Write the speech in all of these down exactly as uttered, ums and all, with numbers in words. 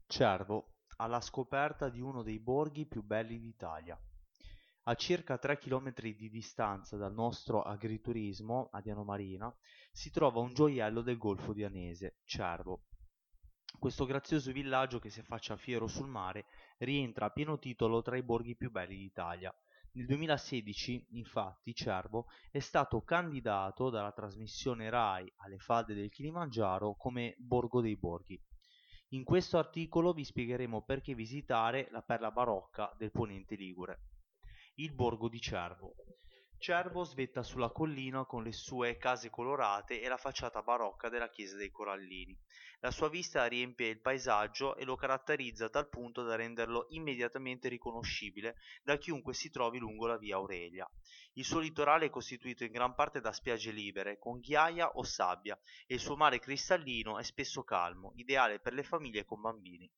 Cervo, alla scoperta di uno dei borghi più belli d'Italia. A circa tre chilometri di distanza dal nostro agriturismo a Diano Marina si trova un gioiello del Golfo di Anese, Cervo. Questo grazioso villaggio che si affaccia fiero sul mare rientra a pieno titolo tra i borghi più belli d'Italia. Nel duemilasedici, infatti, Cervo è stato candidato dalla trasmissione Rai alle falde del Kilimangiaro come Borgo dei Borghi. In questo articolo vi spiegheremo perché visitare la perla barocca del Ponente Ligure. Il borgo di Cervo. Cervo svetta sulla collina con le sue case colorate e la facciata barocca della chiesa dei Corallini. La sua vista riempie il paesaggio e lo caratterizza a tal punto da renderlo immediatamente riconoscibile da chiunque si trovi lungo la via Aurelia. Il suo litorale è costituito in gran parte da spiagge libere, con ghiaia o sabbia, e il suo mare cristallino è spesso calmo, ideale per le famiglie con bambini.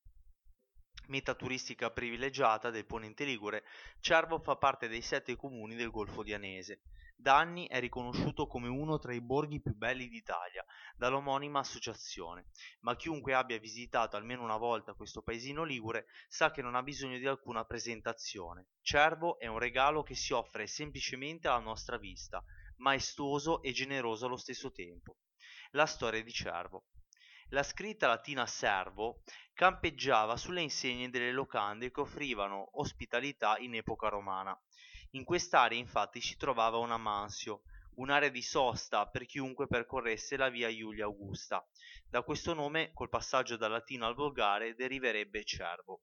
Meta turistica privilegiata del Ponente Ligure, Cervo fa parte dei sette comuni del Golfo di Anese. Da anni è riconosciuto come uno tra i borghi più belli d'Italia dall'omonima associazione, ma chiunque abbia visitato almeno una volta questo paesino ligure sa che non ha bisogno di alcuna presentazione. Cervo è un regalo che si offre semplicemente alla nostra vista, maestoso e generoso allo stesso tempo. La storia di Cervo. La scritta latina servo campeggiava sulle insegne delle locande che offrivano ospitalità in epoca romana. In quest'area infatti si trovava una mansio, un'area di sosta per chiunque percorresse la via Iulia Augusta. Da questo nome, col passaggio dal latino al volgare, deriverebbe cervo.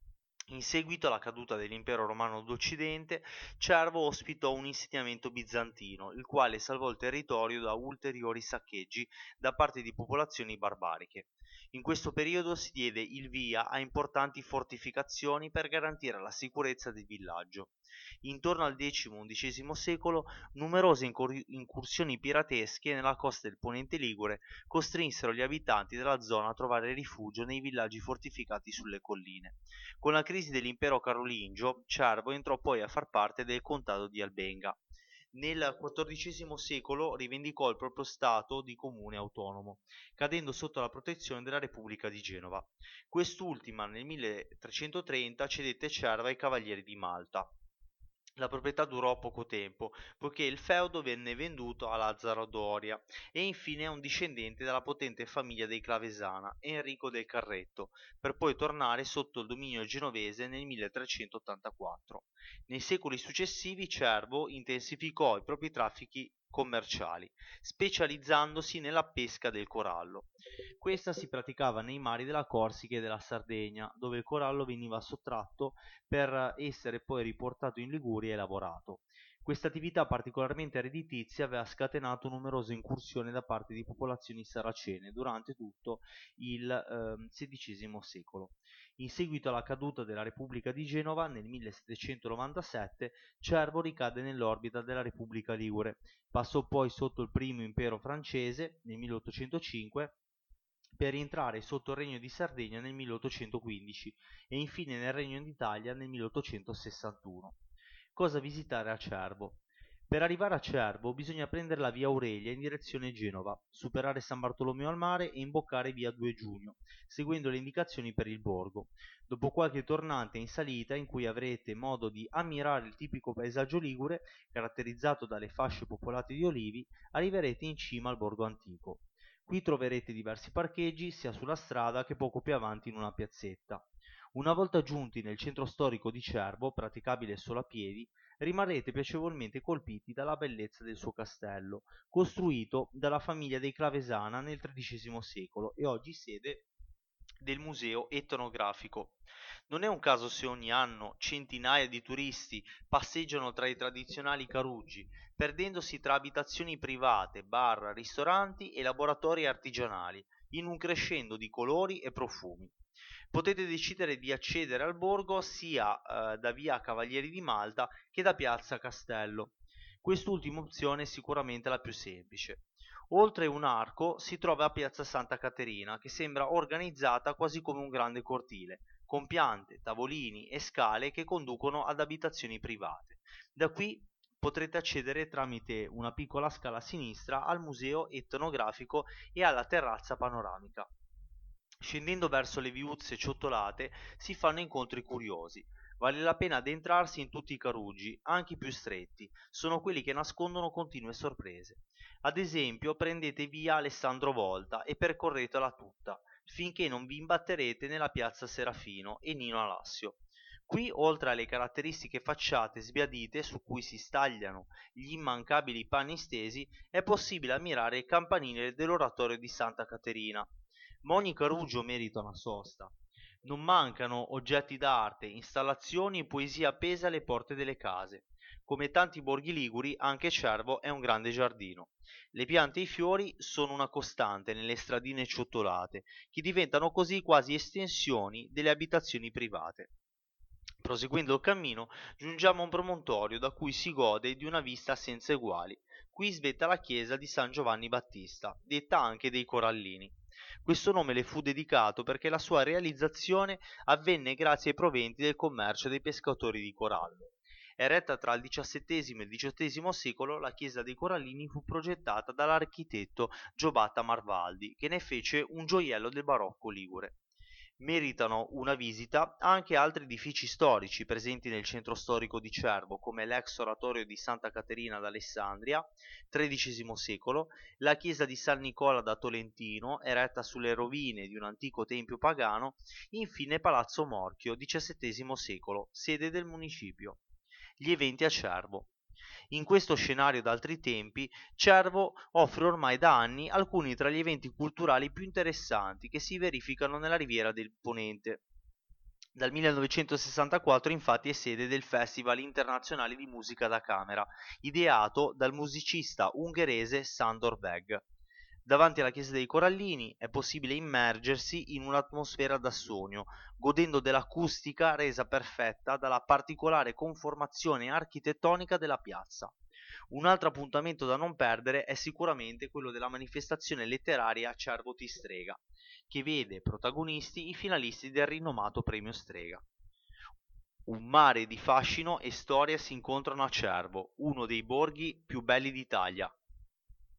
In seguito alla caduta dell'impero romano d'Occidente, Cervo ospitò un insediamento bizantino, il quale salvò il territorio da ulteriori saccheggi da parte di popolazioni barbariche. In questo periodo si diede il via a importanti fortificazioni per garantire la sicurezza del villaggio. Intorno al X-undicesimo secolo, numerose incur- incursioni piratesche nella costa del Ponente Ligure costrinsero gli abitanti della zona a trovare rifugio nei villaggi fortificati sulle colline. Con la crisi dell'impero carolingio, Cervo entrò poi a far parte del contado di Albenga. Nel quattordicesimo secolo rivendicò il proprio stato di comune autonomo, cadendo sotto la protezione della Repubblica di Genova. Quest'ultima nel milletrecentotrenta cedette Cervo ai Cavalieri di Malta. La proprietà durò poco tempo, poiché il feudo venne venduto a Lazzaro Doria e infine a un discendente della potente famiglia dei Clavesana, Enrico del Carretto, per poi tornare sotto il dominio genovese nel milletrecentottantaquattro. Nei secoli successivi Cervo intensificò i propri traffici commerciali, specializzandosi nella pesca del corallo. Questa si praticava nei mari della Corsica e della Sardegna, dove il corallo veniva sottratto per essere poi riportato in Liguria e lavorato. Questa attività particolarmente redditizia aveva scatenato numerose incursioni da parte di popolazioni saracene durante tutto il eh, sedicesimo secolo. In seguito alla caduta della Repubblica di Genova nel millesettecentonovantasette, Cervo ricade nell'orbita della Repubblica Ligure, passò poi sotto il primo impero francese nel milleottocentocinque per rientrare sotto il Regno di Sardegna nel milleottocentoquindici e infine nel Regno d'Italia nel milleottocentosessantuno. Cosa visitare a Cervo? Per arrivare a Cervo bisogna prendere la via Aurelia in direzione Genova, superare San Bartolomeo al Mare e imboccare via due Giugno, seguendo le indicazioni per il borgo. Dopo qualche tornante in salita in cui avrete modo di ammirare il tipico paesaggio ligure, caratterizzato dalle fasce popolate di olivi, arriverete in cima al borgo antico. Qui troverete diversi parcheggi sia sulla strada che poco più avanti in una piazzetta. Una volta giunti nel centro storico di Cervo, praticabile solo a piedi, rimarrete piacevolmente colpiti dalla bellezza del suo castello, costruito dalla famiglia dei Clavesana nel tredicesimo secolo e oggi sede del museo etnografico. Non è un caso se ogni anno centinaia di turisti passeggiano tra i tradizionali caruggi, perdendosi tra abitazioni private, bar, ristoranti e laboratori artigianali, in un crescendo di colori e profumi. Potete decidere di accedere al borgo sia eh, da via Cavalieri di Malta che da piazza Castello. Quest'ultima opzione è sicuramente la più semplice. Oltre un arco si trova piazza Santa Caterina, che sembra organizzata quasi come un grande cortile, con piante, tavolini e scale che conducono ad abitazioni private. Da qui potrete accedere tramite una piccola scala a sinistra al museo etnografico e alla terrazza panoramica. Scendendo verso le viuzze ciottolate si fanno incontri curiosi. Vale la pena addentrarsi in tutti i carugi, anche i più stretti, sono quelli che nascondono continue sorprese. Ad esempio, prendete via Alessandro Volta e percorretela tutta, finché non vi imbatterete nella piazza Serafino e Nino Alassio. Qui, oltre alle caratteristiche facciate sbiadite su cui si stagliano gli immancabili panni stesi, è possibile ammirare il campanile dell'oratorio di Santa Caterina. Ma ogni carugio merita una sosta. Non mancano oggetti d'arte, installazioni e poesia appese alle porte delle case. Come tanti borghi liguri, anche Cervo è un grande giardino. Le piante e i fiori sono una costante nelle stradine ciottolate, che diventano così quasi estensioni delle abitazioni private. Proseguendo il cammino, giungiamo a un promontorio da cui si gode di una vista senza eguali. Qui svetta la chiesa di San Giovanni Battista, detta anche dei Corallini. Questo nome le fu dedicato perché la sua realizzazione avvenne grazie ai proventi del commercio dei pescatori di corallo. Eretta tra il diciassettesimo e il diciottesimo secolo, la chiesa dei Corallini fu progettata dall'architetto Giobatta Marvaldi, che ne fece un gioiello del barocco ligure. Meritano una visita anche altri edifici storici presenti nel centro storico di Cervo, come l'ex oratorio di Santa Caterina d'Alessandria, tredicesimo secolo, la chiesa di San Nicola da Tolentino, eretta sulle rovine di un antico tempio pagano, infine Palazzo Morchio, diciassettesimo secolo, sede del municipio. Gli eventi a Cervo. In questo scenario d'altri tempi, Cervo offre ormai da anni alcuni tra gli eventi culturali più interessanti che si verificano nella Riviera del Ponente. Dal millenovecentosessantaquattro infatti è sede del Festival internazionale di musica da camera, ideato dal musicista ungherese Sándor Veg. Davanti alla chiesa dei Corallini è possibile immergersi in un'atmosfera da sogno, godendo dell'acustica resa perfetta dalla particolare conformazione architettonica della piazza. Un altro appuntamento da non perdere è sicuramente quello della manifestazione letteraria Cervo ti strega, che vede protagonisti i finalisti del rinomato premio Strega. Un mare di fascino e storia si incontrano a Cervo, uno dei borghi più belli d'Italia.